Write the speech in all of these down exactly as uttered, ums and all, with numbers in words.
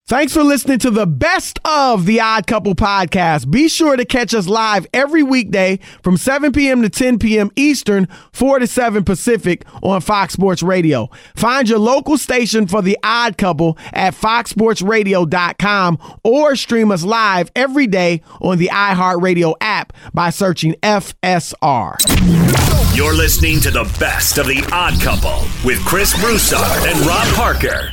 Thanks for listening to the best of the Odd Couple podcast. Be sure to catch us live every weekday from seven p.m. to ten p.m. Eastern, four to seven Pacific on Fox Sports Radio. Find your local station for the Odd Couple at fox sports radio dot com or stream us live every day on the iHeartRadio app by searching F S R. You're listening to the best of the Odd Couple with Chris Broussard and Rob Parker.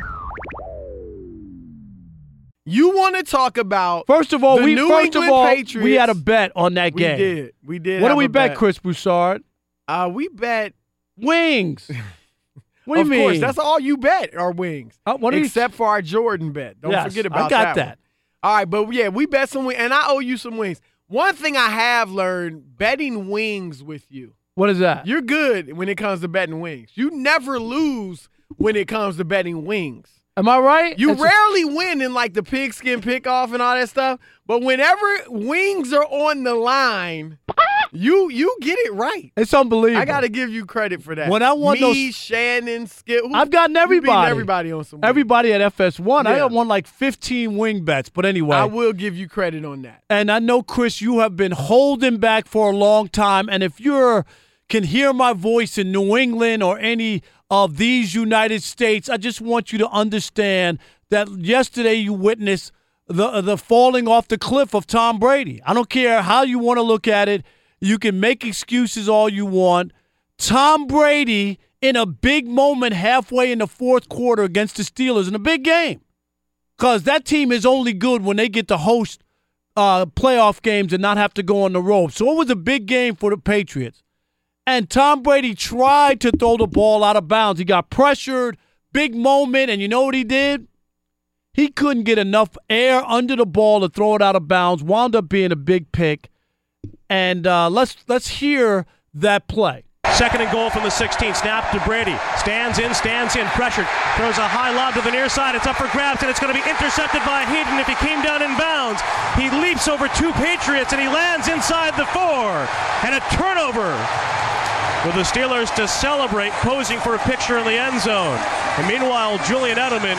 You want to talk about first of all, the we New first England of all Patriots. We had a bet on that We game. did. We did. What have did we a bet, Chris Broussard? Uh, we bet Wings. What do of you mean? course, that's all you bet are wings. Uh, what do you- Except for our Jordan bet. Don't Yes, forget about I got that. that. one. All right, but yeah, we bet some wings, and I owe you some wings. One thing I have learned, betting wings with you. What is that? You're good when it comes to betting wings. You never lose when it comes to betting wings. Am I right? You It's a- rarely win in like the pigskin pick-off and all that stuff, but whenever wings are on the line, you you get it right. It's unbelievable. I got to give you credit for that. When I won Me, those- Shannon, Skip. who- I've gotten you beating everybody. everybody on some wings. Everybody at F S one. I Yeah. won like fifteen wing bets. But anyway. I will give you credit on that. And I know, Chris, you have been holding back for a long time. And if you can hear my voice in New England or any of these United States, I just want you to understand that yesterday you witnessed the the falling off the cliff of Tom Brady. I don't care how you want to look at it. You can make excuses all you want. Tom Brady in a big moment halfway in the fourth quarter against the Steelers in a big game. Because that team is only good when they get to host uh, playoff games and not have to go on the road. So it was a big game for the Patriots. And Tom Brady tried to throw the ball out of bounds. He got pressured, big moment, and you know what he did? He couldn't get enough air under the ball to throw it out of bounds. Wound up being a big pick. And uh, let's let's hear that play. Second and goal from the sixteen. Snap to Brady. Stands in, stands in, pressured. Throws a high lob to the near side. It's up for grabs, and it's going to be intercepted by Heaton if he came down in bounds. He leaps over two Patriots, and he lands inside the four. And a turnover for the Steelers to celebrate, posing for a picture in the end zone. And meanwhile, Julian Edelman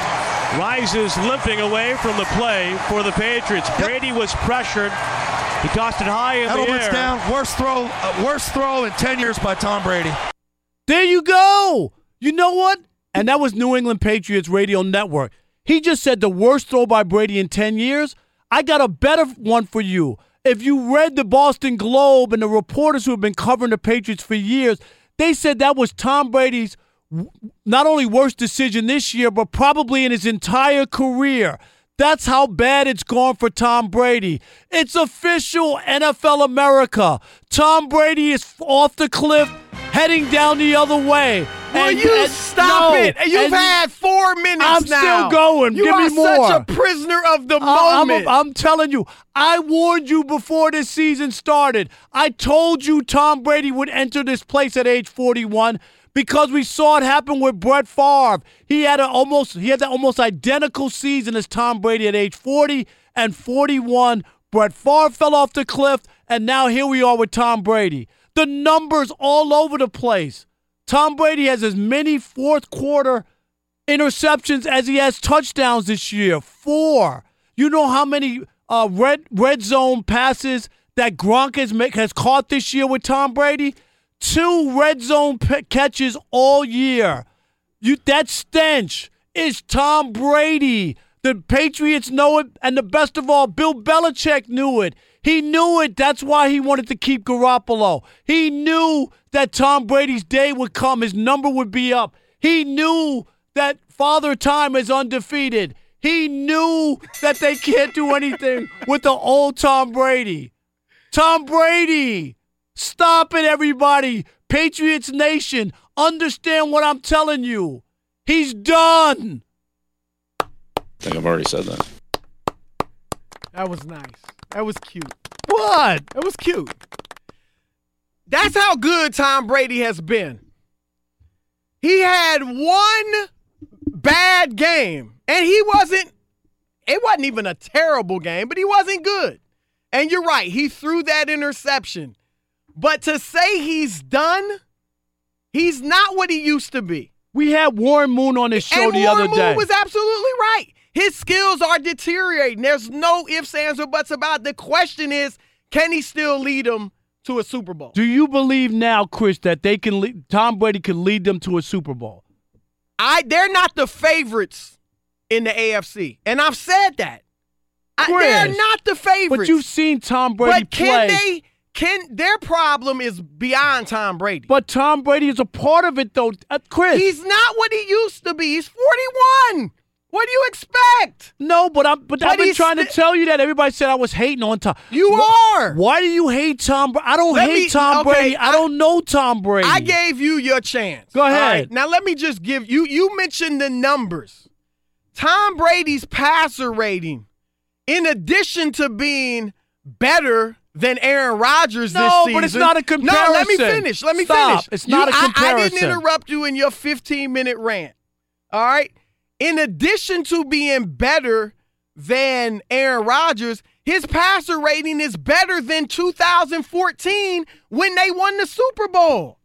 rises limping away from the play for the Patriots. Yep. Brady was pressured. He tossed it high in Edelman's the air. down. Worst throw, uh, worst throw in ten years by Tom Brady. There you go. You know what? And that was New England Patriots Radio Network. He just said the worst throw by Brady in ten years. I got a better one for you. If you read the Boston Globe and the reporters who have been covering the Patriots for years, they said that was Tom Brady's not only worst decision this year, but probably in his entire career. That's how bad it's gone for Tom Brady. It's official, N F L America. Tom Brady is off the cliff, heading down the other way. Will And- you and- stop no, it? You've and- had four minutes I'm now. still going. You Give are me more. such a prisoner of the I- I'm, moment. I'm telling you, I warned you before this season started. I told you Tom Brady would enter this place at age forty-one because we saw it happen with Brett Favre. He had a almost he had that almost identical season as Tom Brady at age forty and forty-one. Brett Favre fell off the cliff, and now here we are with Tom Brady. The numbers all over the place. Tom Brady has as many fourth quarter interceptions as he has touchdowns this year. Four. You know how many uh, red red zone passes that Gronk has, make, has caught this year with Tom Brady? Two red zone p- catches all year. You that stench is Tom Brady. The Patriots know it, and the best of all, Bill Belichick knew it. He knew it. That's why he wanted to keep Garoppolo. He knew that Tom Brady's day would come. His number would be up. He knew that Father Time is undefeated. He knew that they can't do anything with the old Tom Brady. Tom Brady, stop it, everybody. Patriots Nation, understand what I'm telling you. He's done. I think I've already said that. That was nice. That was cute. What? That was cute. That's how good Tom Brady has been. He had one bad game, and he wasn't, it wasn't even a terrible game, but he wasn't good. And you're right, he threw that interception. But to say he's done, he's not what he used to be. We had Warren Moon on his show and the Warren other Moon day. was absolutely right. His skills are deteriorating. There's no ifs, ands, or buts about it. The question is, can he still lead them to a Super Bowl? Do you believe now, Chris, that they can lead, Tom Brady can lead them to a Super Bowl? I they're not the favorites in the A F C, and I've said that. I, they're not the favorites. But you've seen Tom Brady but can play. They, can their problem is beyond Tom Brady. But Tom Brady is a part of it, though, uh, Chris. He's not what he used to be. He's forty-one. What do you expect? No, but I'm. But, But I've been he's trying sti- to tell you that. Everybody said I was hating on Tom. You Wh- are. Why do you hate Tom Brady? I don't Let hate me- Tom okay, Brady. I, I- don't know Tom Brady. I gave you your chance. Go All ahead. right, now let me just give you. You mentioned the numbers. Tom Brady's passer rating, in addition to being better than Aaron Rodgers No, this season. but it's not a No, let me comparison. finish. Let me Stop. finish. It's You- not a I- I, comparison. didn't interrupt you in your fifteen-minute rant. All right? In addition to being better than Aaron Rodgers, his passer rating is better than two thousand fourteen when they won the Super Bowl.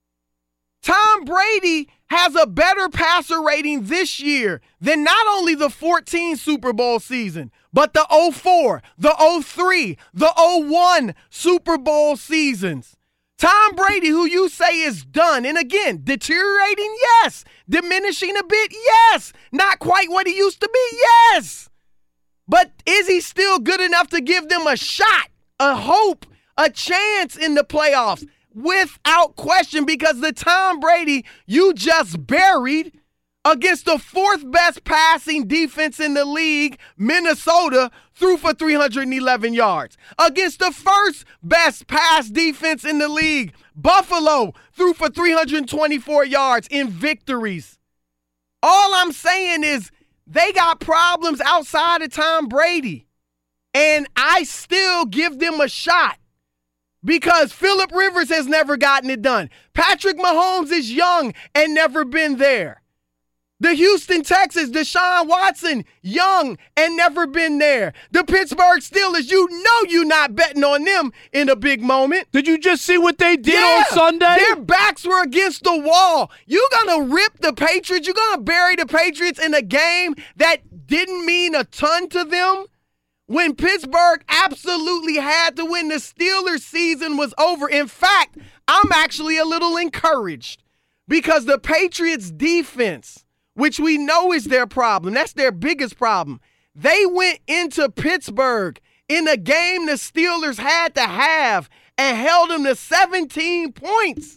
Tom Brady has a better passer rating this year than not only the fourteen Super Bowl season, but the oh four, the oh three, the oh one Super Bowl seasons. Tom Brady, who you say is done, and again, deteriorating, yes. Diminishing a bit, yes. Not quite what he used to be, yes. But is he still good enough to give them a shot, a hope, a chance in the playoffs? Without question, because the Tom Brady you just buried against the fourth best passing defense in the league, Minnesota, threw for three hundred eleven yards. Against the first best pass defense in the league, Buffalo, threw for three hundred twenty-four yards in victories. All I'm saying is they got problems outside of Tom Brady, and I still give them a shot. Because Phillip Rivers has never gotten it done. Patrick Mahomes is young and never been there. The Houston Texans, Deshaun Watson, young and never been there. The Pittsburgh Steelers, you know you're not betting on them in a big moment. Did you just see what they did Yeah, on Sunday? Their backs were against the wall. You're going to rip the Patriots. You're going to bury the Patriots in a game that didn't mean a ton to them. When Pittsburgh absolutely had to win, the Steelers' season was over. In fact, I'm actually a little encouraged because the Patriots' defense, which we know is their problem, that's their biggest problem, they went into Pittsburgh in a game the Steelers had to have and held them to seventeen points.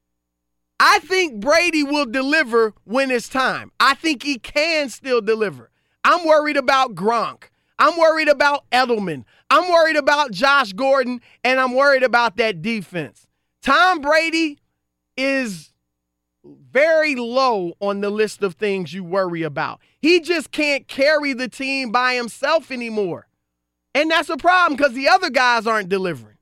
I think Brady will deliver when it's time. I think he can still deliver. I'm worried about Gronk. I'm worried about Edelman. I'm worried about Josh Gordon, and I'm worried about that defense. Tom Brady is very low on the list of things you worry about. He just can't carry the team by himself anymore. And that's a problem because the other guys aren't delivering.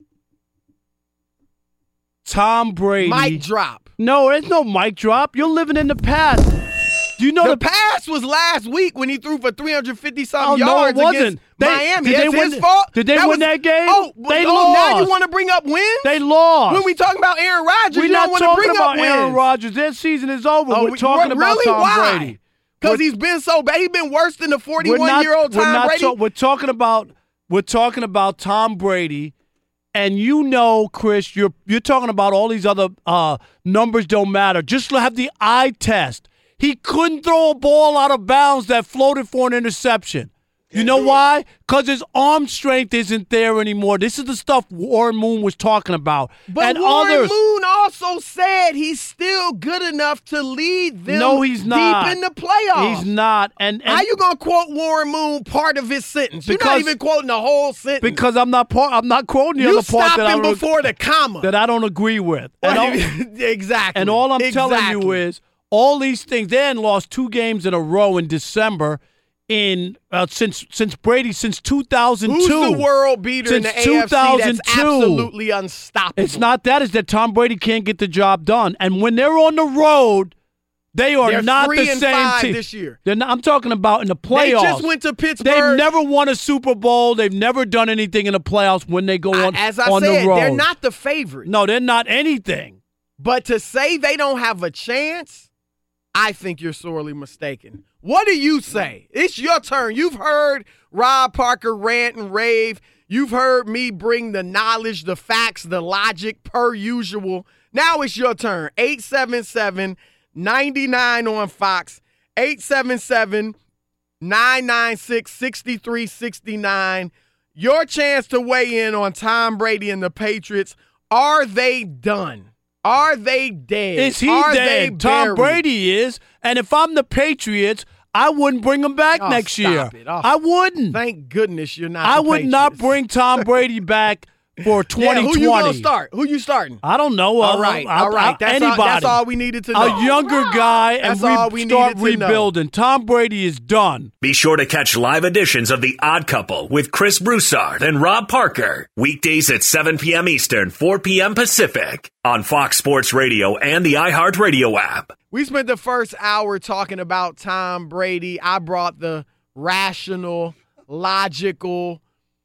Tom Brady. Mic drop. No, there's no mic drop. You're living in the past. Do you know The the, pass was last week when he threw for three hundred fifty something Oh, no, yards it wasn't. against They- Miami. did they That's win his the- fault. did they That win was- that game? Oh, They oh, now lost. you want to bring up wins? They lost. When we talking about Aaron Rodgers, We're you not don't want to talking bring about up Aaron wins. Rodgers. Their season is over. Oh, We're we- talking re- about really? Tom Why? Brady. Because We're- he's been so bad. He's been worse than the we're not- forty-one-year-old we're Tom not Brady. ta- we're talking about we're talking about Tom Brady, and you know, Chris, you're you're talking about all these other uh, numbers don't matter. Just have the eye test. He couldn't throw a ball out of bounds that floated for an interception. You know why? Because his arm strength isn't there anymore. This is the stuff Warren Moon was talking about. But and Warren others. Moon also said he's still good enough to lead them No, he's not. deep in the playoffs. He's not. And, and How you gonna quote Warren Moon part of his sentence? You're not Because- even quoting the whole sentence. because I'm not part. I'm not quoting the you other part stop that I him don't, before the comma. that I don't agree with. And all, exactly. and all I'm telling you Exactly. is all these things. They hadn't lost two games in a row in December. In uh, since since Brady since two thousand two. Who's the world beater in the Since A F C that's two thousand two. absolutely unstoppable? It's not that. It's that Tom Brady can't get the job done. And when they're on the road, they are They're not three the and same five team. this year. They're not, I'm talking about in the They playoffs. just went to Pittsburgh. They've never won a Super Bowl. They've never done anything in the playoffs when they go on, As I on said, the road. they're not the favorite. No, they're not anything. But to say they don't have a chance, I think you're sorely mistaken. What do you say? It's your turn. You've heard Rob Parker rant and rave. You've heard me bring the knowledge, the facts, the logic per usual. Now it's your turn. eight seven seven, nine nine on Fox. eight seven seven, nine nine six, six three six nine. Your chance to weigh in on Tom Brady and the Patriots. Are they done? Are they dead? Is he Are dead? Tom Brady is. And if I'm the Patriots, I wouldn't bring him back Oh, next year. stop it. Oh, I wouldn't. Thank goodness you're not I the would not Patriots. bring Tom Brady back for twenty twenty. Yeah, who you gonna start? Who you starting? I don't know. All right, I, all right. I, That's anybody. all, that's all we needed to know. A younger guy, and That's all we we start needed to know. rebuilding. Tom Brady is done. Be sure to catch live editions of The Odd Couple with Chris Broussard and Rob Parker. Weekdays at seven p.m. Eastern, four p.m. Pacific on Fox Sports Radio and the iHeartRadio app. We spent the first hour talking about Tom Brady. I brought the rational, logical,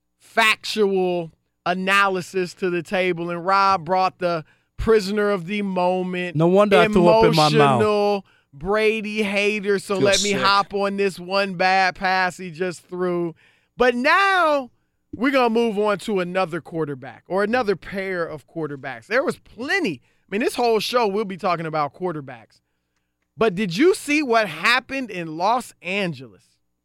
factual analysis to the table, and Rob brought the prisoner of the moment. No wonder I threw up in my mouth. Emotional Brady hater. So Feel let me sick. hop on this one bad pass he just threw. But now we're going to move on to another quarterback or another pair of quarterbacks. There was plenty. I mean, this whole show we'll be talking about quarterbacks. But did you see what happened in Los Angeles?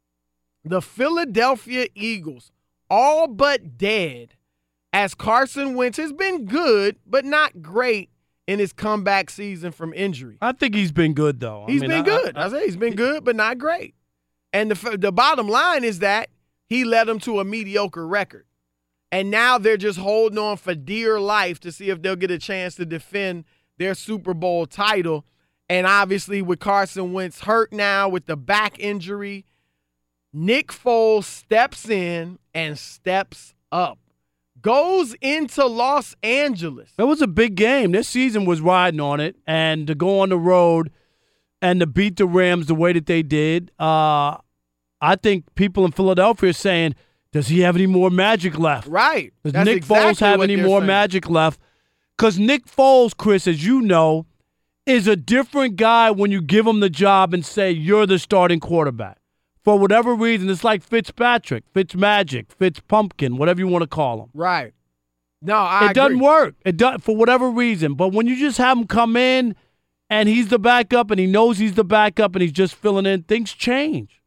The Philadelphia Eagles, all but dead, as Carson Wentz has been good, but not great in his comeback season from injury. I think he's been good, though. He's I mean, been I, good. I, I, I say he's been good, but not great. And the the bottom line is that he led them to a mediocre record. And now they're just holding on for dear life to see if they'll get a chance to defend their Super Bowl title. And obviously with Carson Wentz hurt now with the back injury, Nick Foles steps in and steps up. Goes into Los Angeles. It was a big game. This season was riding on it. And to go on the road and to beat the Rams the way that they did, uh, I think people in Philadelphia are saying, does he have any more magic left? Right. Does That's Nick exactly Foles have what any they're more saying. magic left? Because Nick Foles, Chris, as you know, is a different guy when you give him the job and say you're the starting quarterback. For whatever reason, it's like Fitzpatrick, Fitzmagic, Fitzpumpkin, whatever you want to call him. Right. No, I it doesn't agree. work. It does for whatever reason. But when you just have him come in and he's the backup and he knows he's the backup and he's just filling in, things change.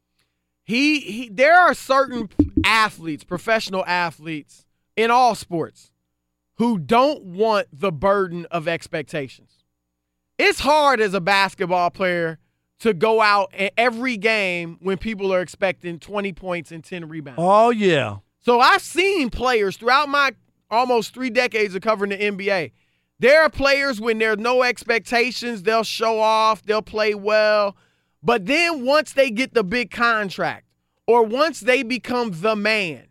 He, he there are certain athletes, professional athletes in all sports who don't want the burden of expectations. It's hard as a basketball player to go out in every game when people are expecting twenty points and ten rebounds. Oh, yeah. So I've seen players throughout my almost three decades of covering the N B A. There are players when there's no expectations, they'll show off, they'll play well. But then once they get the big contract or once they become the man,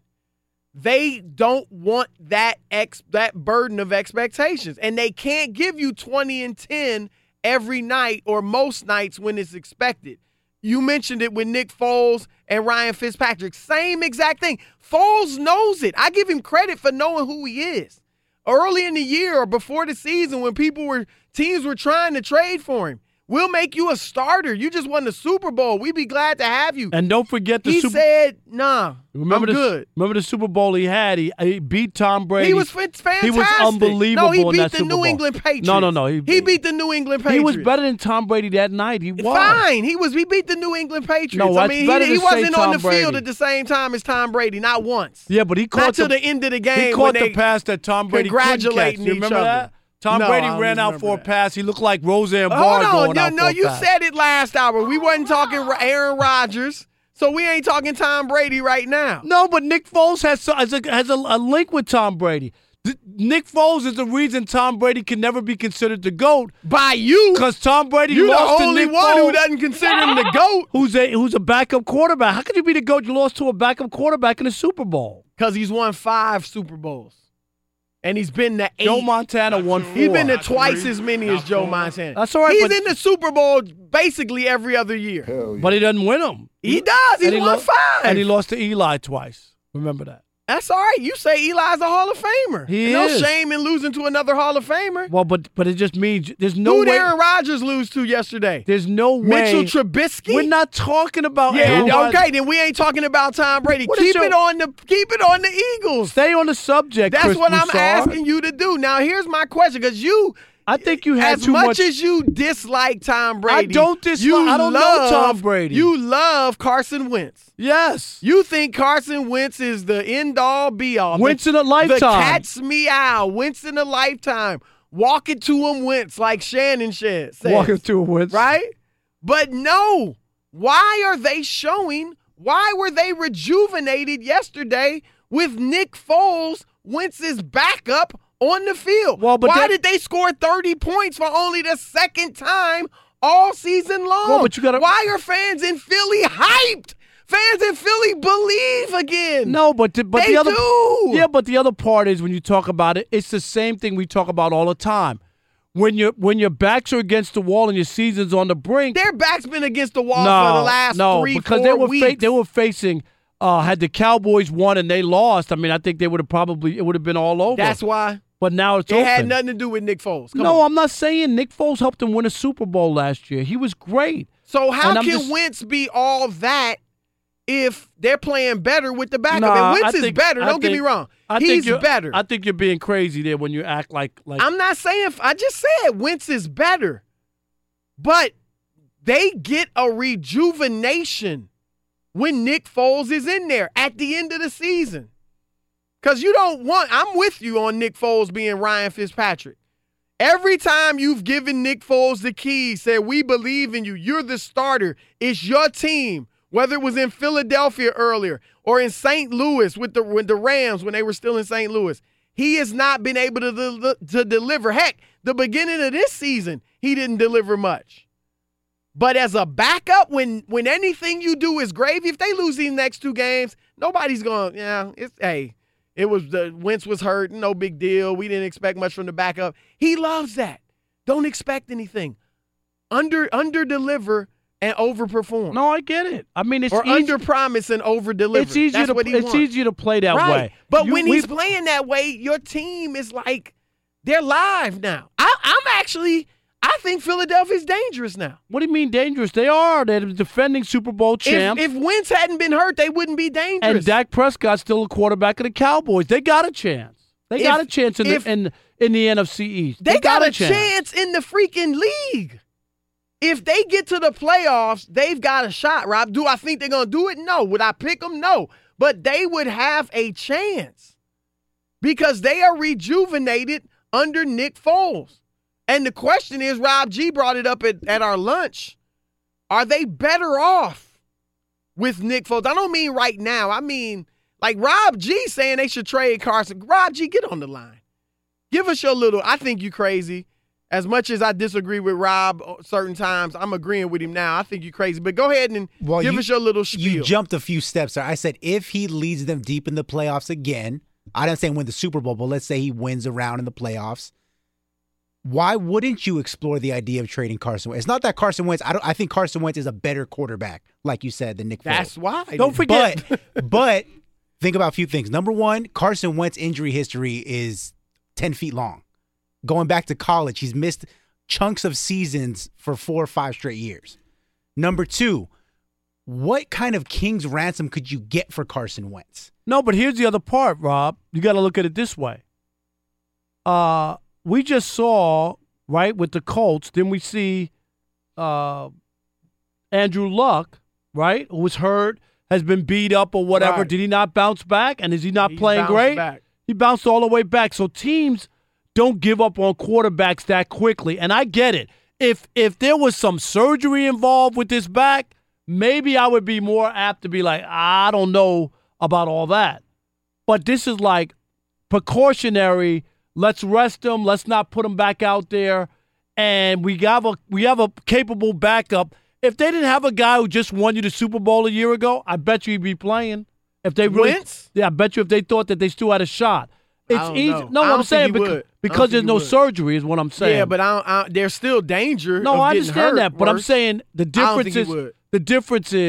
they don't want that ex that burden of expectations. And they can't give you twenty and ten every night or most nights when it's expected. You mentioned it with Nick Foles and Ryan Fitzpatrick. Same exact thing. Foles knows it. I give him credit for knowing who he is. Early in the year or before the season when people were, teams were trying to trade for him. We'll make you a starter. You just won the Super Bowl. We'd be glad to have you. And don't forget the he Super said, nah, remember I'm the, good. Remember the Super Bowl he had? He, he beat Tom Brady. He was f- fantastic. He was unbelievable No, he in beat that the Super New Bowl. England Patriots. No, no, no. He, He beat the New England Patriots. He was better than Tom Brady that night. He was. Fine. He was. He beat the New England Patriots. No, I that's mean, better he, he to say wasn't on Tom the field Brady. at the same time as Tom Brady, not once. Yeah, but he caught Not till the, the end of the game. He when caught the they pass that Tom Brady couldn't catch. congratulating You each remember other. that? Tom No, Brady I don't ran out remember for a that. pass. He looked like Roseanne Hold Barr on. going No, out no, for a you pass. said it last hour. We wasn't talking Aaron Rodgers, so we ain't talking Tom Brady right now. No, but Nick Foles has so- has, a, has a, a link with Tom Brady. Th- Nick Foles is the reason Tom Brady can never be considered the GOAT. By you, Because Tom Brady you're lost the to only Nick one Foles, who doesn't consider him the GOAT. who's a who's a backup quarterback. How could you be the GOAT? You lost to a backup quarterback in the Super Bowl. Because he's won five Super Bowls. And he's been to eight. Joe Montana won four. He's been to twice as many as Joe Montana. That's all right, He's but- in the Super Bowl basically every other year. But he doesn't win them. He does. He's And he won lo- five. And he lost to Eli twice. Remember that. That's all right. You say Eli's a Hall of Famer. He no is. shame in losing to another Hall of Famer. Well, but but it just means there's no Who way. did Aaron Rodgers lose to yesterday? There's no way. Mitchell Trubisky? We're not talking about Yeah, Aaron Rodgers. okay, then we ain't talking about Tom Brady. What is Keep your- it on the keep it on the Eagles. Stay on the subject, That's Chris what I'm Broussard. asking you to do. Now, here's my question, because you, I think you had as too much, much. as you dislike Tom Brady, don't dislike- you I don't know love, Tom Brady. You love Carson Wentz. Yes. You think Carson Wentz is the end-all, be-all. Wentz the, in a lifetime. The cat's meow. Wentz in a lifetime. Walk it to him, Wentz, like Shannon says. Walking through a Wentz. Right? But no. Why are they showing, why were they rejuvenated yesterday with Nick Foles, Wentz's backup, on the field? Well, but why that- did they score thirty points for only the second time all season long? Well, but you gotta- Why are fans in Philly hyped? Fans in Philly believe again. No, but the, but They the other do. yeah, but the other part is when you talk about it, it's the same thing we talk about all the time. When your when your backs are against the wall and your season's on the brink. Their back's been against the wall no, for the last no, three, because four they were weeks. fa- they were facing. Uh, had the Cowboys won and they lost, I mean, I think they would have probably it would have been all over. That's why. But now it's It open. had nothing to do with Nick Foles. Come no, on. I'm not saying Nick Foles helped them win a Super Bowl last year. He was great. So how And I'm can just- Wentz be all that if they're playing better with the backup? Nah, and Wentz I is think- better. I Don't get me think- wrong. I think He's you're- better. I think you're being crazy there when you act like like. I'm not saying – I just said Wentz is better. But they get a rejuvenation when Nick Foles is in there at the end of the season. Because you don't want – I'm with you on Nick Foles being Ryan Fitzpatrick. Every time you've given Nick Foles the keys, said, we believe in you, you're the starter, it's your team, whether it was in Philadelphia earlier or in Saint Louis with the, with the Rams when they were still in Saint Louis, he has not been able to, del- to deliver. Heck, the beginning of this season, he didn't deliver much. But as a backup, when when anything you do is gravy, if they lose these next two games, nobody's going, yeah, it's, hey, it was the Wentz was hurt, no big deal. We didn't expect much from the backup. He loves that. Don't expect anything. Under under deliver and overperform. no, I get it. I mean, it's or easy, under promise and over deliver. It's easier That's to what he it's wants. easier to play that right. way. But You- when we- he's playing that way, your team is like they're live now. I, I'm actually I think Philadelphia's dangerous now. what do you mean dangerous? They are. They're the defending Super Bowl If, champs. if Wentz hadn't been hurt, they wouldn't be dangerous. and Dak Prescott's still a quarterback of the Cowboys. They got a chance. They If- got a chance in if- the in in the N F C East. They, got, a chance. in the freaking league. If they get to the playoffs, they've got a shot, Rob. Do I think they're going to do it? No. Would I pick them? No. But they would have a chance because they are rejuvenated under Nick Foles. And the question is, Rob G brought it up at, at our lunch, are they better off with Nick Foles? I don't mean right now. I mean, like Rob G saying they should trade Carson. Rob G, get on the line. Give us your little, I think you crazy. As much as I disagree with Rob certain times, I'm agreeing with him now. I think you're crazy. But go ahead and Well, give you- us your little spiel. You jumped a few steps there. I said if he leads them deep in the playoffs again, I didn't say win the Super Bowl, but let's say he wins a round in the playoffs. Why wouldn't you explore the idea of trading Carson Wentz? It's not that Carson Wentz. I don't. I think Carson Wentz is a better quarterback, like you said, than Nick Foles. That's why. Don't forget. But but think about a few things. Number one, Carson Wentz injury history is ten feet long. Going back to college, he's missed chunks of seasons for four or five straight years. Number two, what kind of king's ransom could you get for Carson Wentz? No, but here's the other part, Rob. You got to look at it this way. Uh, we just saw, right, with the Colts, then we see uh, Andrew Luck, right, who was hurt, has been beat up or whatever. Right. Did he not bounce back? And is he not He's playing bounced great? back. He bounced all the way back. So teams don't give up on quarterbacks that quickly. And I get it. If if there was some surgery involved with this back, maybe I would be more apt to be like, I don't know about all that. But this is like precautionary. Let's rest him. Let's not put him back out there. And we have a we have a capable backup. If they didn't have a guy who just won you the Super Bowl a year ago, I bet you he'd be playing. If they really, Wentz? yeah, I bet you if they thought that they still had a shot. It's don't easy. know. No, I what don't I'm think saying he because, would. I don't because think there's he no would. surgery is what I'm saying. Yeah, but I don't, I, there's still danger. no, of I getting understand hurt that. But I'm worse. saying the I don't difference think he is would. the difference is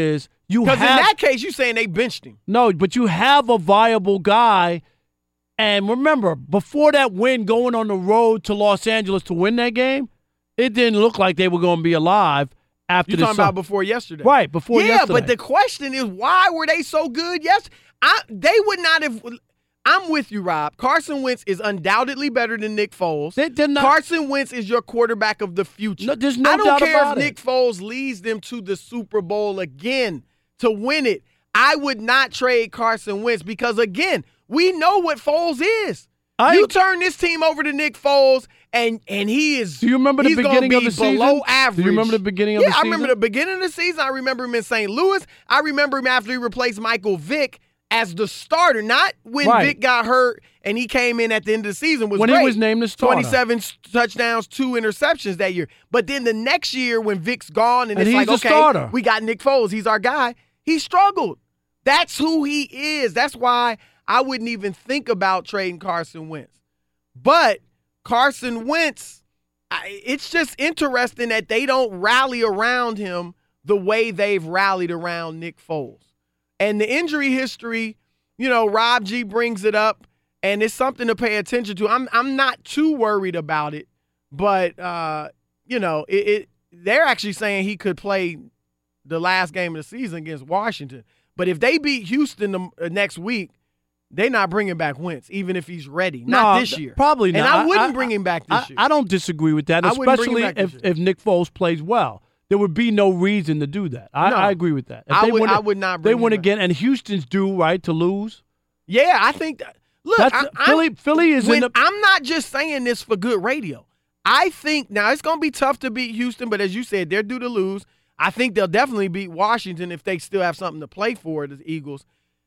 You Because in have that case, you saying they benched him. no, but you have a viable guy. And remember, before that win, going on the road to Los Angeles to win that game, it didn't look like they were going to be alive after You're the talking sun- about before yesterday. Right, before yeah, yesterday. but the question is, why were they so good? Yes, I, they would not have. I'm with you, Rob. Carson Wentz is undoubtedly better than Nick Foles. They- they're not- Carson Wentz is your quarterback of the future. No, there's no I don't doubt care about if it. Nick Foles leads them to the Super Bowl again to win it. I would not trade Carson Wentz because, again, we know what Foles is. I- you turn this team over to Nick Foles, and and he is. Do you remember the he's gonna beginning of be the season? below average. Do you remember the beginning of yeah, the I season? remember the beginning of the season. I remember him in Saint Louis. I remember him after he replaced Michael Vick as the starter, not when Right. Vick got hurt and he came in at the end of the season. Was When he great. was named the starter. twenty-seven touchdowns, two interceptions that year. But then the next year when Vick's gone and, And it's he's like, the okay, starter. we got Nick Foles. He's our guy. He struggled. That's who he is. That's why I wouldn't even think about trading Carson Wentz. But Carson Wentz, I, it's just interesting that they don't rally around him the way they've rallied around Nick Foles. And the injury history, you know, Rob G brings it up, and it's something to pay attention to. I'm I'm not too worried about it, but uh, you know, it, it they're actually saying he could play the last game of the season against Washington. But if they beat Houston the, uh, next week, they're not bringing back Wentz, even if he's ready. Not No, this year. Probably not. And I wouldn't I- bring him back this I, year. I don't disagree with that, I wouldn't bring him especially back this if, year. if Nick Foles plays well. There would be no reason to do that. I, No. I agree with that. If I they would- win I it- would not They bring him win back. again, and Houston's due, right, to lose. Yeah, I think that. Look, That's I, I'm- Philly. Philly is when, in the. I'm not just saying this for good radio. I think now it's going to be tough to beat Houston, but as you said, they're due to lose. I think they'll definitely beat Washington if they still have something to play for, the Eagles.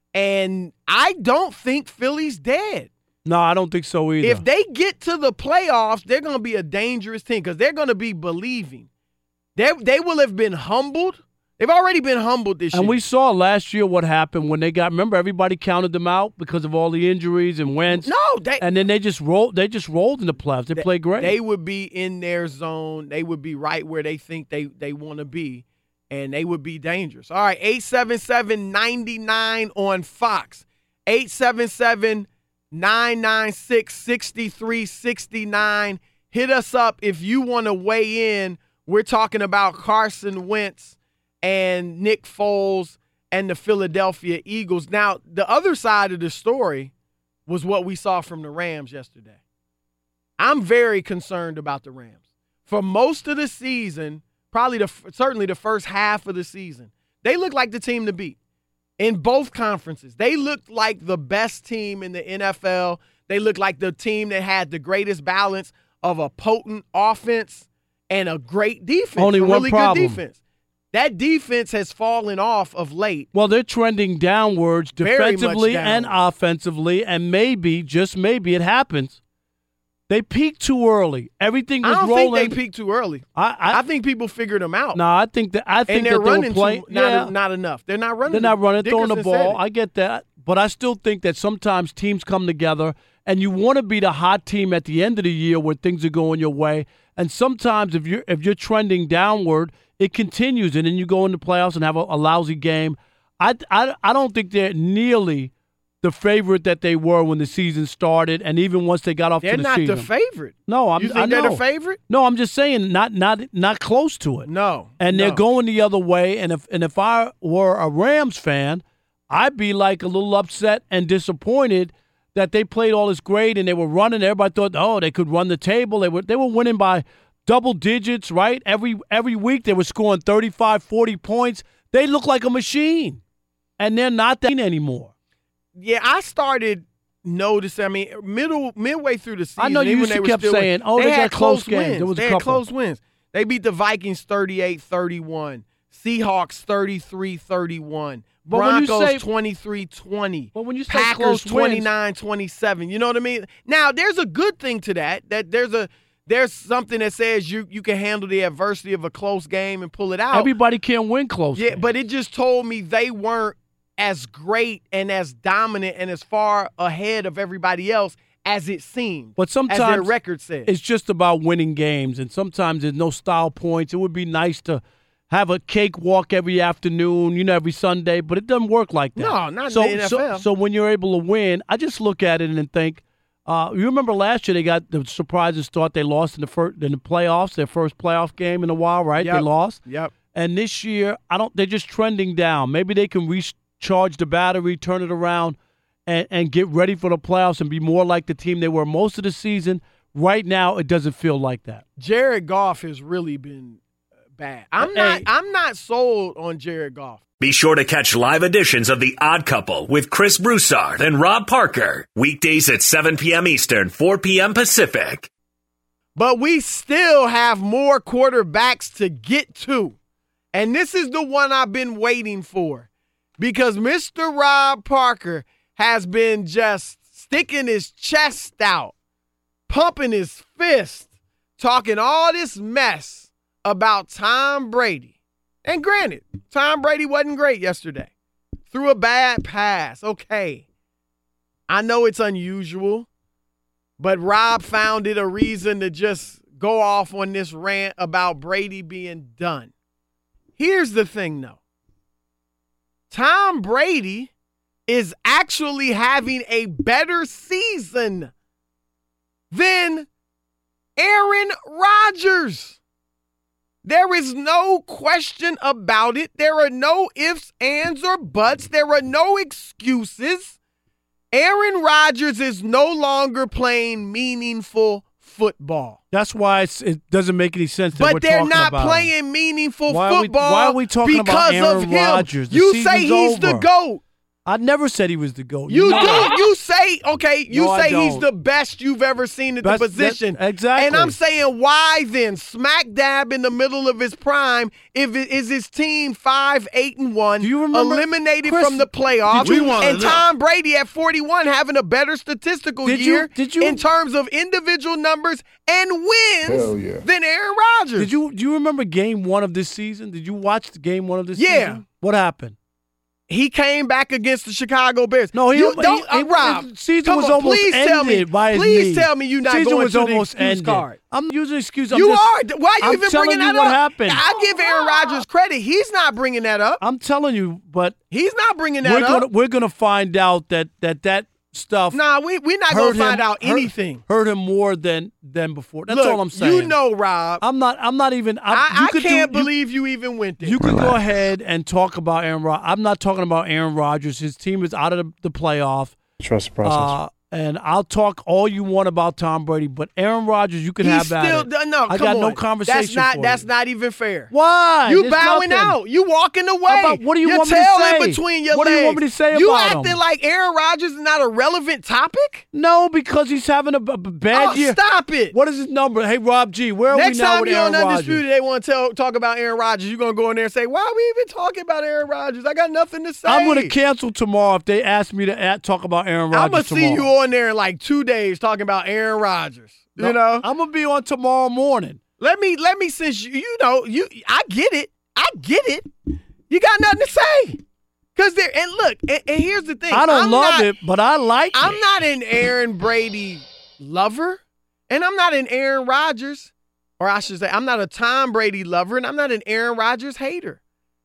And I don't think Philly's dead. No, I don't think so either. If they get to the playoffs, they're going to be a dangerous team because they're going to be believing. They they will have been humbled. They've already been humbled this and year. we saw last year what happened when they got. Remember, everybody counted them out because of all the injuries and Wentz. no, they And then they just rolled. They just rolled in the playoffs. They, played great. They would be in their zone. They would be right where they think they, they want to be, and they would be dangerous. All right, eight seven seven, nine nine on Fox. eight seven seven, nine nine six, six three six nine. Hit us up if you want to weigh in. We're talking about Carson Wentz and Nick Foles and the Philadelphia Eagles. Now, the other side of the story was what we saw from the Rams yesterday. I'm very concerned about the Rams. For most of the season, probably the certainly the first half of the season, they looked like the team to beat in both conferences. They looked like the best team in the N F L. They looked like the team that had the greatest balance of a potent offense and a great defense. Only a one really problem. good defense. That defense has fallen off of late. Well, they're trending downwards Very much defensively and downward. offensively, and maybe, just maybe, it happens. They peaked too early. Everything was I don't rolling. think they peaked too early. I, I, I think people figured them out. no, I think that I think and they're that they running were playing. too, not, yeah, not enough. They're not running. they're not running, throwing the Dickerson said ball. it. I get that, but I still think that sometimes teams come together, and you want to be the hot team at the end of the year where things are going your way. And sometimes, if you're if you're trending downward, it continues, and then you go into playoffs and have a, a lousy game. I, I I don't think they're nearly the favorite that they were when the season started, and even once they got off They're to the not season. the favorite. No, I'm. You think I know. they're the favorite? No, I'm just saying, not not not close to it. No. And they're no. going the other way. And if and if I were a Rams fan, I'd be like a little upset and disappointed that they played all this great and they were running. Everybody thought, oh, they could run the table. They were they were winning by double digits, right? Every every week they were scoring thirty-five, forty points. They look like a machine, and they're not that anymore. Yeah, I started noticing. I mean, middle midway through the season, I know you even used when to they kept were still saying, win- oh, they got had close close games. wins. There was a they couple. had close wins. They beat the Vikings thirty-eight thirty-one, Seahawks thirty-three thirty-one, But when you Broncos say- twenty-three twenty, But when you say Packers close wins- twenty-nine twenty-seven. You know what I mean? Now, there's a good thing to that. That there's a there's something that says you you can handle the adversity of a close game and pull it out. Everybody can't win close. Yeah, games. but it just told me they weren't as great and as dominant and as far ahead of everybody else as it seemed. But as their sometimes record said. it's just about winning games, and sometimes there's no style points. It would be nice to have a cakewalk every afternoon, you know, every Sunday, but it doesn't work like that. No, not so, in the N F L. So, so when you're able to win, I just look at it and think, uh, you remember last year they got the surprises start. They lost in the first in the playoffs, their first playoff game in a while, right? Yep. They lost. Yep. And this year, I don't. They're just trending down. Maybe they can recharge the battery, turn it around, and, and get ready for the playoffs and be more like the team they were most of the season. Right now, it doesn't feel like that. Jared Goff has really been bad. I'm Hey. not. I'm not sold on Jared Goff. Be sure to catch live editions of The Odd Couple with Chris Broussard and Rob Parker. Weekdays at seven p.m. Eastern, four p.m. Pacific. But we still have more quarterbacks to get to. And this is the one I've been waiting for. Because Mister Rob Parker has been just sticking his chest out, pumping his fist, talking all this mess about Tom Brady. And granted, Tom Brady wasn't great yesterday. Threw a bad pass. Okay. I know it's unusual, but Rob found it a reason to just go off on this rant about Brady being done. Here's the thing, though. Tom Brady is actually having a better season than Aaron Rodgers. There is no question about it. There are no ifs, ands, or buts. There are no excuses. Aaron Rodgers is no longer playing meaningful football. That's why it's, it doesn't make any sense that we're But they're talking not about playing him. meaningful Why are we- football why are we talking about because Aaron of him. Rodgers? The You say season's he's the over. GOAT. I never said he was the GOAT. You know that. do. You say, okay, you No, I say he's don't. the best you've ever seen at Best- the position. that- exactly. And I'm saying, why then? Smack dab in the middle of his prime, if it is his team five, eight, and one, Do you remember- eliminated Chris, from the playoffs, did you- We wanna and know. Tom Brady at forty-one having a better statistical Did you- year did you- in terms of individual numbers and wins Hell yeah. than Aaron Rodgers. Did you do you remember game one of this season? Did you watch the game one of this Yeah. season? What happened? He came back against the Chicago Bears. No, he you he- don't. he- uh, Rob, his season come was on, almost please ended tell me, by his Please knee. tell me you're not season going was to the almost excuse ended. card. I'm using excuse. I'm You just, are. Why are you I'm even telling bringing you that what up? happened. I give Aaron Rodgers credit. He's not bringing that up. I'm telling you, but He's not bringing that we're up. gonna we're gonna find out that that that stuff. Nah, we we're not hurt going to find him- out hurt- anything. Hurt him more than than before. That's Look, all I'm saying. You know, Rob. I'm not. I'm not even. I'm, I, you I could can't do, you- believe you, even went there. You can go ahead and talk about Aaron Rodgers. I'm not talking about Aaron Rodgers. His team is out of the, the playoff. Trust the process. Uh, and I'll talk all you want about Tom Brady, but Aaron Rodgers, you can He's have that. still no. I come got on. no conversation That's not. for That's you. not even fair. Why? You There's bowing nothing. out. You walking away. How about- what do you your want me to tail say? in between your What do legs. you want me to say You about acting him? like Aaron Rodgers is not a relevant topic? No, because he's having a, b- b- bad Oh, year. stop it. What is his number? Hey, Rob G, where are Next we now time with you're Aaron on Rodgers? Undisputed, they want to tell, talk about Aaron Rodgers. You're going to go in there and say, why are we even talking about Aaron Rodgers? I got nothing to say. I'm going to cancel tomorrow if they ask me to at, talk about Aaron Rodgers I'm going to tomorrow. see you on there in like two days talking about Aaron Rodgers. You know? I'm going to be on tomorrow morning. Let me, let me, since you, you know, you, I get it. I get it. You got nothing to say. Because there, and look, and, and here's the thing. I don't I'm love not, it, but I like I'm it. not an Aaron Brady lover, and I'm not an Aaron Rodgers, or I should say, I'm not a Tom Brady lover, and I'm not an Aaron Rodgers hater.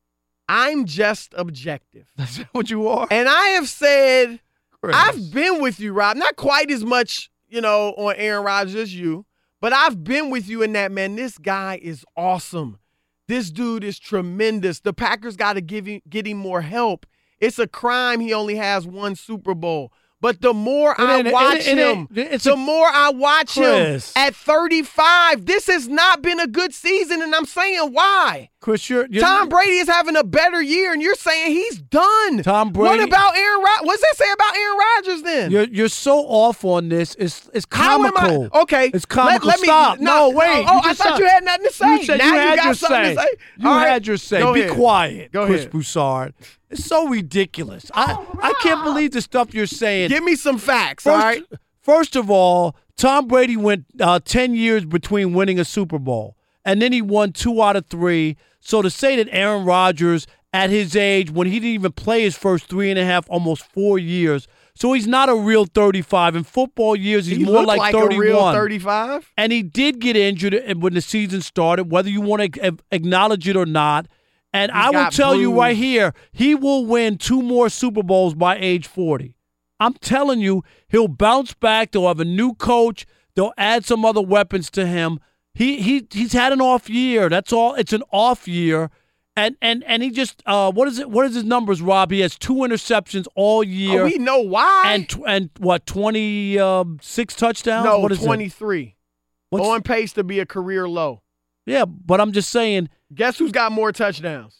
I'm just objective. That's what you are. And I have said, Chris. I've been with you, Rob, not quite as much, you know, on Aaron Rodgers as you, but I've been with you in that, man, this guy is awesome. This dude is tremendous. The Packers got to give him, get him more help. It's a crime he only has one Super Bowl. But the more It I ain't- it watch ain't- it him, ain't- it's the a- more I watch Chris. him at thirty-five, this has not been a good season, and I'm saying why. Chris, you're, you're Tom Brady is having a better year, and you're saying he's done. Tom What Brady- about Aaron Rodgers? What's that say about Aaron Rodgers then? You're you're so off on this. It's it's How am comical. I? Okay. It's comical. Let, let me, Stop. No, wait. Oh, You I just thought said- you had nothing to say. You said now you you had got your something say. to say. You All right. had your say. Go Be ahead. quiet, Go Chris ahead. Broussard. It's so ridiculous. I, I can't believe the stuff you're saying. Give me some facts, First, all right? first of all, Tom Brady went uh, ten years between winning a Super Bowl, and then he won two out of three. So to say that Aaron Rodgers, at his age, when he didn't even play his first three and a half, almost four years, so he's not a real thirty-five. In football years, he's He more looked like, like thirty-one. a real thirty-five. And he did get injured when the season started, whether you want to acknowledge it or not. And He's I will got tell you right bruised. here, he will win two more Super Bowls by age forty. I'm telling you, he'll bounce back. They'll have a new coach. They'll add some other weapons to him. He he he's had an off year. That's all. It's an off year. And and and he just uh what is it? What is his numbers, Rob? He has two interceptions all year. Oh, we know why. and tw- and what twenty um, six touchdowns? no, what is it? twenty-three. What's- On pace to be a career low. Yeah, but I'm just saying. Guess who's got more touchdowns?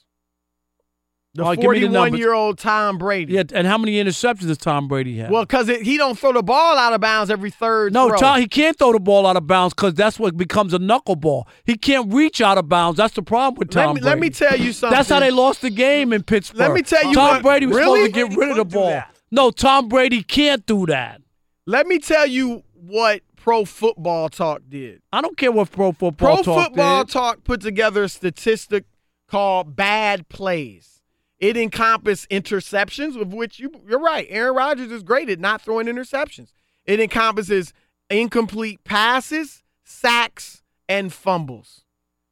The Oh, give me the numbers. forty-one-year-old Tom Brady. Yeah, and how many interceptions does Tom Brady have? Well, because he don't throw the ball out of bounds every third no, throw. Tom, he can't throw the ball out of bounds because that's what becomes a knuckleball. He can't reach out of bounds. That's the problem with Tom let me, Brady. let me tell you something. That's how they lost the game in Pittsburgh. Let me tell you Tom what- Brady was Really? supposed to get rid of the ball. No, Tom Brady can't do that. Let me tell you what Pro Football Talk did. I don't care what Pro Football Pro Talk Football did. Talk put together a statistic called bad plays. It encompasses interceptions, of which you, you're right. Aaron Rodgers is great at not throwing interceptions. It encompasses incomplete passes, sacks, and fumbles.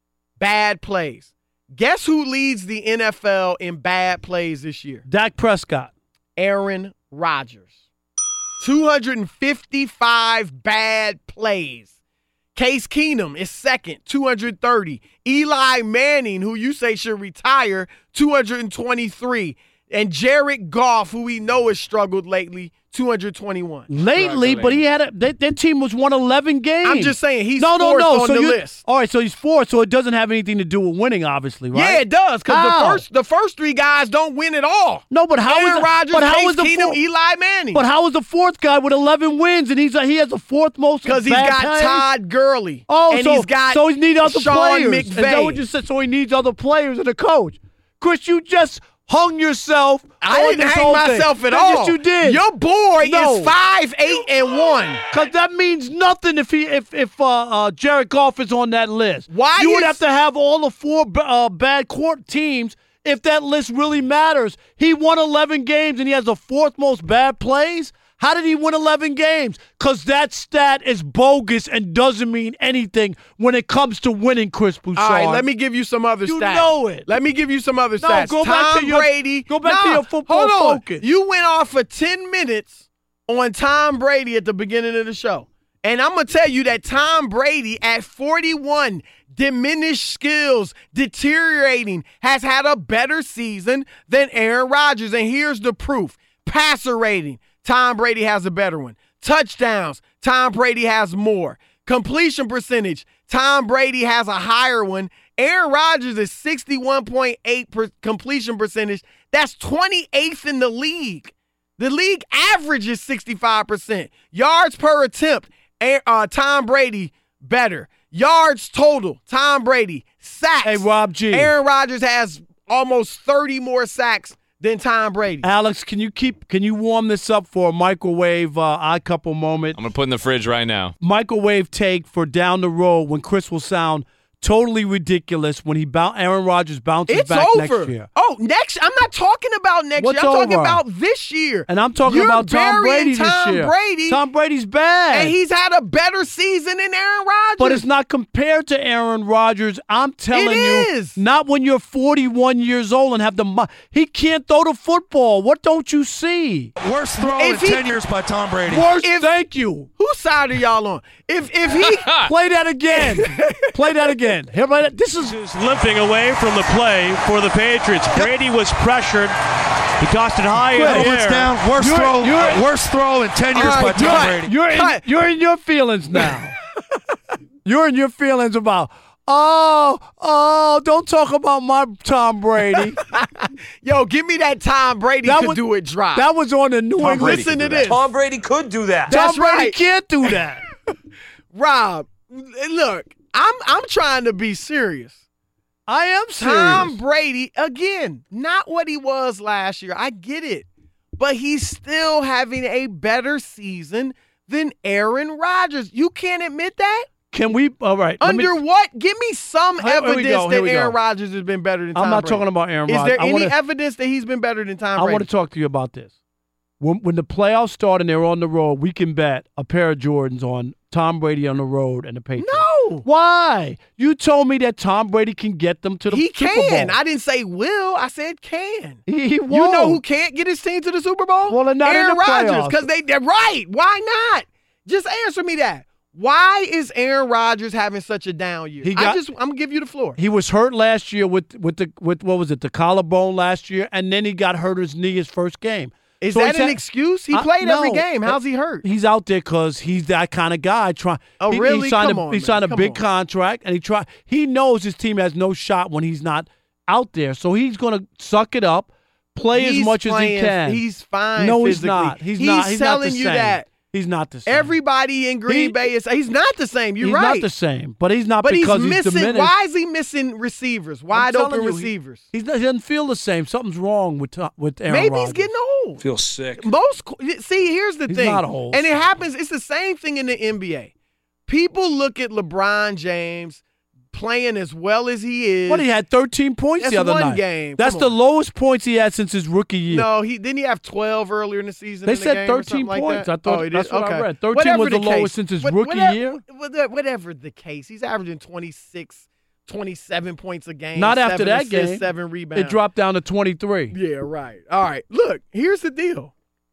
Bad plays. Guess who leads the N F L in bad plays this year? Dak Prescott. Aaron Rodgers. two hundred fifty-five bad plays. Case Keenum is second, two hundred thirty. Eli Manning, who you say should retire, two hundred twenty-three. And Jared Goff, who we know has struggled lately, two hundred twenty-one. Lately, but he had a that, that team was won eleven games. I'm just saying he's no, no, fourth no. on so the you- list. All right, so he's fourth, so it doesn't have anything to do with winning, obviously, right? Yeah, it does, because the How? first the first three guys don't win at all. No, but how Aaron is Rodgers, but how Case is the Keenum, four- Eli Manning? But how is the fourth guy with eleven wins and he's uh, he has the fourth most? Because he's bad got plays? Todd Gurley. Oh, and so he's got so he needs other Sean players. McVay. Is that what you said? So he needs other players and a coach. Chris, you just hung yourself. I on didn't this hang whole thing. myself at No, all. Yes, you did. Your boy No. is five, eight, and one. Because that means nothing if he if if uh, uh, Jared Goff is on that list. Why you would is- have to have all the four b- uh, bad court teams if that list really matters. He won eleven games and he has the fourth most bad plays. How did he win eleven games? Because that stat is bogus and doesn't mean anything when it comes to winning, Chris Broussard. All right, let me give you some other You stats. know it. Let me give you some other No, stats. go Tom back to your- Brady. go back to Nah, your football hold on. focus. You went off for ten minutes on Tom Brady at the beginning of the show. And I'm going to tell you that Tom Brady at forty-one, diminished skills, deteriorating, has had a better season than Aaron Rodgers. And here's the proof. Passer rating, Tom Brady has a better one. Touchdowns, Tom Brady has more. Completion percentage, Tom Brady has a higher one. Aaron Rodgers is sixty-one point eight per completion percentage. That's twenty-eighth in the league. The league average is sixty-five percent. Yards per attempt, uh, Tom Brady better. Yards total, Tom Brady. Sacks. Hey, Rob G. Aaron Rodgers has almost thirty more sacks than Tom Brady. Alex, can you keep can you warm this up for a microwave uh, odd couple moment? I'm going to put in the fridge right now. Microwave take for down the road when Chris will sound totally ridiculous when he boun- Aaron Rodgers bounces It's back over. next year. Oh, next. I'm not talking about next What's year. I'm talking over? about this year. And I'm talking You're about Tom burying Brady this Tom year. Brady, Tom Brady's bad. and he's had a better season than Aaron Rodgers. But it's not compared to Aaron Rodgers. I'm telling It you, is. not when you're forty-one years old and have the mo- he can't throw the football. What don't you see? Worst throw If in he- ten years by Tom Brady. Worse, If- thank you. Whose side are y'all on? If if he Play that again. Play that again. Here, play that. This is Is limping away from the play for the Patriots. Brady was pressured. He tossed it high in the Helmet's air. down. Worst You're- throw. you're- worst throw in ten years All by right, Tom cut. Brady. You're in, Cut. you're in your feelings now. You're in your feelings about, oh, oh, don't talk about my Tom Brady. yo, give me that Tom Brady That could was- do it drop. That was on the New England. Brady Listen could to do that. this. Tom Brady could do that. Tom That's Brady right. can't do that. Rob, look, I'm I'm trying to be serious. I am serious. Tom Brady, again, not what he was last year. I get it. But he's still having a better season than Aaron Rodgers. You can't admit that? Can we? All right. let me- Under what? Give me some Here- here we evidence go, here that we go. Aaron Rodgers has been better than Tom I'm not Brady. talking about Aaron Is Rodgers. there I any wanna- evidence that he's been better than Tom I Brady? want to talk to you about this. When, when the playoffs start and they're on the road, we can bet a pair of Jordans on Tom Brady on the road and the Patriots. No. Why? You told me that Tom Brady can get them to the He Super can. Bowl. I didn't say will. I said can. He, he won't. You know who can't get his team to the Super Bowl? Well, they're not Aaron in the Rodgers, playoffs. because they, they're right. Why not? Just answer me that. Why is Aaron Rodgers having such a down year? He got- I just, I'm gonna give you the floor. He was hurt last year with with the with what was it, the collarbone last year, and then he got hurt his knee his first game. Is So that he's an ha- excuse? He I- played every no. game. How's he hurt? He's out there because he's that kind of guy. Try, Oh, he, really? He signed Come a, on, he man. signed a Come big on. contract, and he try. He knows his team has no shot when he's not out there, so he's going to suck it up, play He's as much playing- as he can. He's fine. no, he's physically. not. He's, He's not. He's telling not the you same. that. He's not the same. Everybody in Green He- Bay is. He's not the same. You're he's right. not the same, but he's not But he's because he's, missing. diminished. Why is he missing receivers? I'm Wide telling open you, he- receivers. He's not, he doesn't feel the same. Something's wrong with uh, with Aaron Maybe Rodgers. he's getting old. Feel sick. Most qu- see, here's the He's thing, not old. and it happens. It's the same thing in the N B A. People look at LeBron James playing as well as he is. What, he had thirteen points That's the other one night. game. That's Come the on. lowest points he had since his rookie year. No, he didn't. He have twelve earlier in the season. They in the said game or thirteen something like points. that? I thought Oh, he that's did? what okay. I read. thirteen Whatever was the, the lowest case. since his What- rookie whatever, year. whatever- Whatever the case, he's averaging twenty-six, twenty-seven points a game. Not after seven that assists, game. seven rebounds. It dropped down to twenty-three. Yeah, right. All right. Look, here's the deal.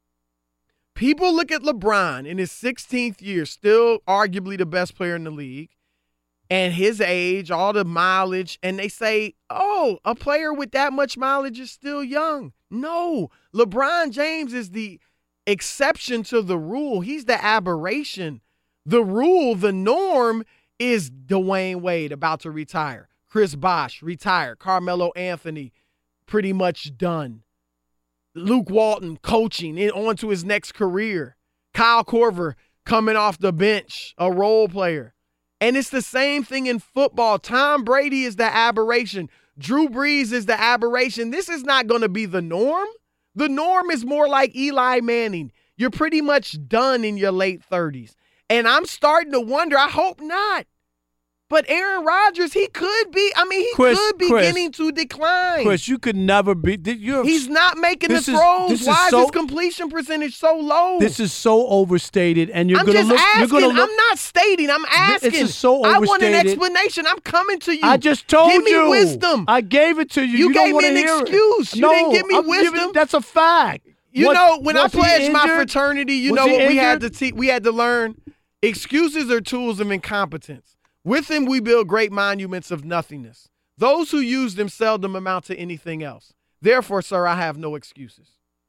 People look at LeBron in his sixteenth year, still arguably the best player in the league, and his age, all the mileage, and they say, oh, a player with that much mileage is still young. No, LeBron James is the exception to the rule. He's the aberration. The rule, the norm, is Dwayne Wade about to retire. Chris Bosh retired. Carmelo Anthony pretty much done. Luke Walton coaching in on to his next career. Kyle Korver coming off the bench, a role player. And it's the same thing in football. Tom Brady is the aberration. Drew Brees is the aberration. This is not going to be the norm. The norm is more like Eli Manning. You're pretty much done in your late thirties. And I'm starting to wonder, I hope not. But Aaron Rodgers, he could be, I mean, he Chris, could be Chris, beginning to decline. Chris, you could never be. You're, He's not making the This is- throws. this is Why is so- his completion percentage so low? This is so overstated, and you're I'm gonna just look. asking. You're gonna look. I'm not stating. I'm asking. This is so I want an overstated. explanation. I'm coming to you. I just told give me you. wisdom. I gave it to you. You You, don't gave me wanna an hear it. excuse. You no, didn't give me I'm wisdom. giving- that's a fact. you What- know, when I was he pledged my injured? fraternity, you Was know he what we had to injured? te- we had to learn. Excuses are tools of incompetence. With them, we build great monuments of nothingness. Those who use them seldom amount to anything else. Therefore, sir, I have no excuses.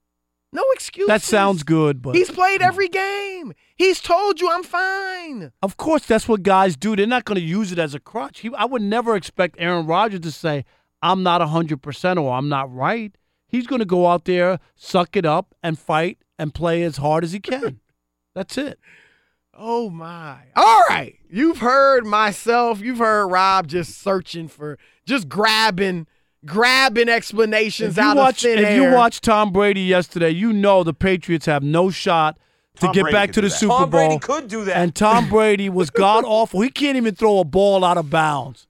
No excuses. That sounds good, but He's played every game. He's told you I'm fine. of course that's what guys do. They're not going to use it as a crutch. He, I would never expect Aaron Rodgers to say, "I'm not one hundred percent" or "I'm not right." He's going to go out there, suck it up, and fight and play as hard as he can. That's it. Oh, my. All right. You've heard myself. You've heard Rob just searching for, just grabbing, grabbing explanations If you out watch, of thin if air. you watched Tom Brady yesterday, you know the Patriots have no shot to Tom get Brady back could to do the that. Super Tom Bowl. Brady could do that. And Tom Brady was god awful. He can't even throw a ball out of bounds.